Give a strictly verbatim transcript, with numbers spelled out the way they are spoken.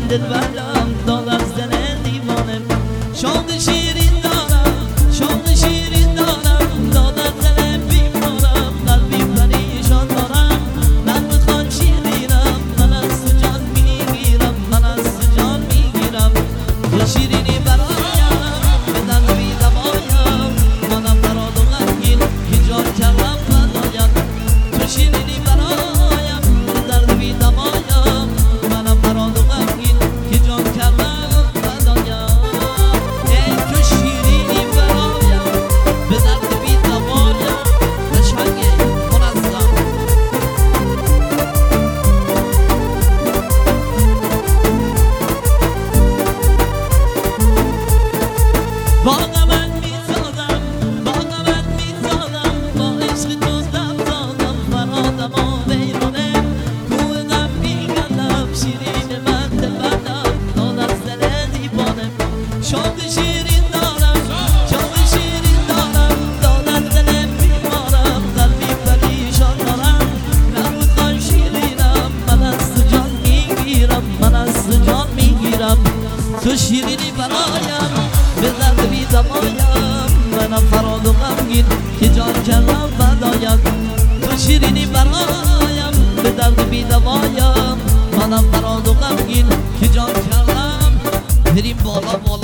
دلبرم دادم زن دیوانم شاد شیرین دارم شاد شیرین دارم دادم زن بیمارم قلبی پریشان دارم من بخوان شیرینم من از تو جان میگیرم من از تو جان میگیرم تو شیرینی برایم به درد بی دوایم منم براد و غمگین که جان کردم فدایم تو شیرینی برایم به درد بی دوایم منم براد و غمگین که جان کردم فدایم ای تو شیرینی برایم به درد بی دوایم قشنگه منظم باغ من میسازم باغ من میسازم با عشق تو لب دادم فرادم و بیرونه کوه غم میگردم شیرین من دلبرم دادم زن دیوانم شاد شیرین دارم شاد شیرین دارم دادم زن بیمارم قلبی پریشان دارم نبودم شیرینم من از تو جان میگیرم من از تو جان میگیرم تو شیرینی برایم به درد بی دوایم منم فراد و غمگین که جان کردم فدایم تو شیرینی برایم به درد بی دوایم منم فراد و غمگین که جان کردم بریم بالا بالا